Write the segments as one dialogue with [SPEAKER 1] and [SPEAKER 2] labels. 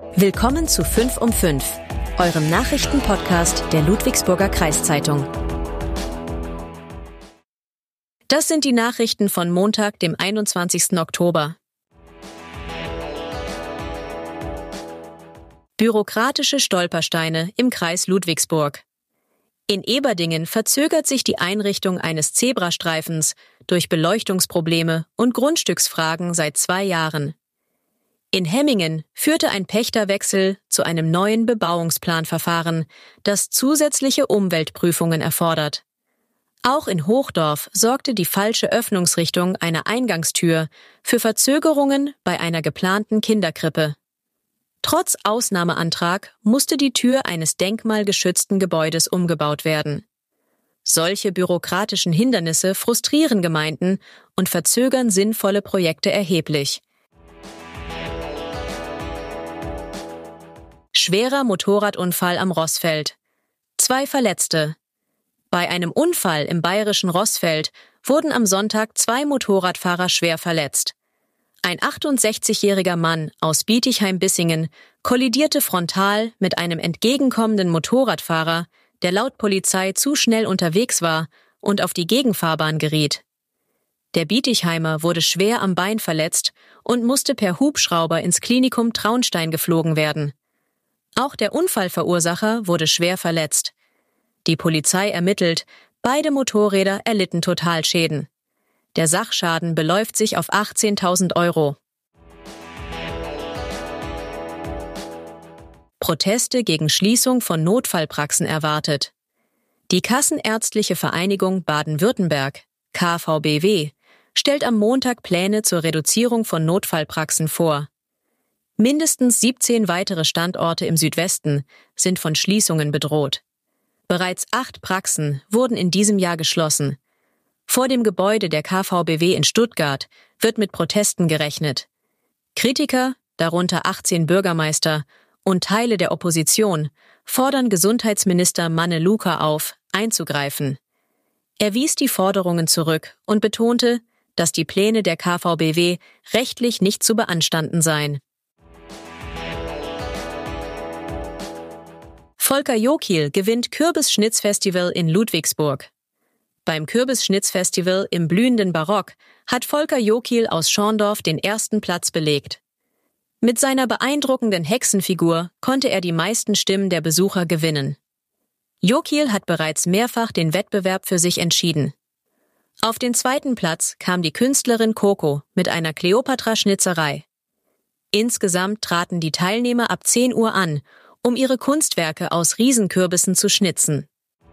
[SPEAKER 1] Willkommen zu 5 um 5, eurem Nachrichtenpodcast der Ludwigsburger Kreiszeitung. Das sind die Nachrichten von Montag, dem 21. Oktober. Bürokratische Stolpersteine im Kreis Ludwigsburg. In Eberdingen verzögert sich die Einrichtung eines Zebrastreifens durch Beleuchtungsprobleme und Grundstücksfragen seit 2 Jahren. In Hemmingen führte ein Pächterwechsel zu einem neuen Bebauungsplanverfahren, das zusätzliche Umweltprüfungen erfordert. Auch in Hochdorf sorgte die falsche Öffnungsrichtung einer Eingangstür für Verzögerungen bei einer geplanten Kinderkrippe. Trotz Ausnahmeantrag musste die Tür eines denkmalgeschützten Gebäudes umgebaut werden. Solche bürokratischen Hindernisse frustrieren Gemeinden und verzögern sinnvolle Projekte erheblich. Schwerer Motorradunfall am Rossfeld. 2 Verletzte. Bei einem Unfall im bayerischen Rossfeld wurden am Sonntag 2 Motorradfahrer schwer verletzt. Ein 68-jähriger Mann aus Bietigheim-Bissingen kollidierte frontal mit einem entgegenkommenden Motorradfahrer, der laut Polizei zu schnell unterwegs war und auf die Gegenfahrbahn geriet. Der Bietigheimer wurde schwer am Bein verletzt und musste per Hubschrauber ins Klinikum Traunstein geflogen werden. Auch der Unfallverursacher wurde schwer verletzt. Die Polizei ermittelt, beide Motorräder erlitten Totalschäden. Der Sachschaden beläuft sich auf 18.000 €. Proteste gegen Schließung von Notfallpraxen erwartet. Die Kassenärztliche Vereinigung Baden-Württemberg, KVBW, stellt am Montag Pläne zur Reduzierung von Notfallpraxen vor. Mindestens 17 weitere Standorte im Südwesten sind von Schließungen bedroht. Bereits 8 Praxen wurden in diesem Jahr geschlossen. Vor dem Gebäude der KVBW in Stuttgart wird mit Protesten gerechnet. Kritiker, darunter 18 Bürgermeister und Teile der Opposition, fordern Gesundheitsminister Manne Luka auf, einzugreifen. Er wies die Forderungen zurück und betonte, dass die Pläne der KVBW rechtlich nicht zu beanstanden seien. Volker Jokiel gewinnt Kürbisschnitzfestival in Ludwigsburg. Beim Kürbisschnitzfestival im blühenden Barock hat Volker Jokiel aus Schorndorf den 1. Platz belegt. Mit seiner beeindruckenden Hexenfigur konnte er die meisten Stimmen der Besucher gewinnen. Jokiel hat bereits mehrfach den Wettbewerb für sich entschieden. Auf den 2. Platz kam die Künstlerin Coco mit einer Kleopatra-Schnitzerei. Insgesamt traten die Teilnehmer ab 10 Uhr an, um ihre Kunstwerke aus Riesenkürbissen zu schnitzen.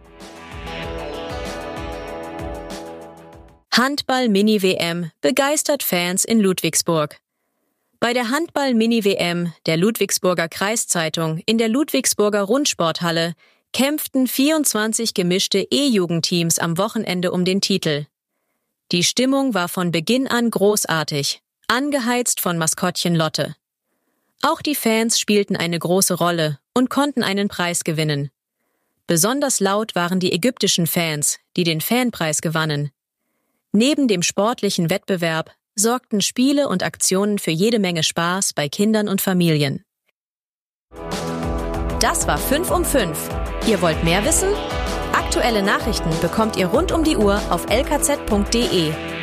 [SPEAKER 1] Handball-Mini-WM begeistert Fans in Ludwigsburg. Bei der Handball-Mini-WM der Ludwigsburger Kreiszeitung in der Ludwigsburger Rundsporthalle kämpften 24 gemischte E-Jugendteams am Wochenende um den Titel. Die Stimmung war von Beginn an großartig, angeheizt von Maskottchen Lotte. Auch die Fans spielten eine große Rolle und konnten einen Preis gewinnen. Besonders laut waren die ägyptischen Fans, die den Fanpreis gewannen. Neben dem sportlichen Wettbewerb sorgten Spiele und Aktionen für jede Menge Spaß bei Kindern und Familien. Das war 5 um 5. Ihr wollt mehr wissen? Aktuelle Nachrichten bekommt ihr rund um die Uhr auf lkz.de.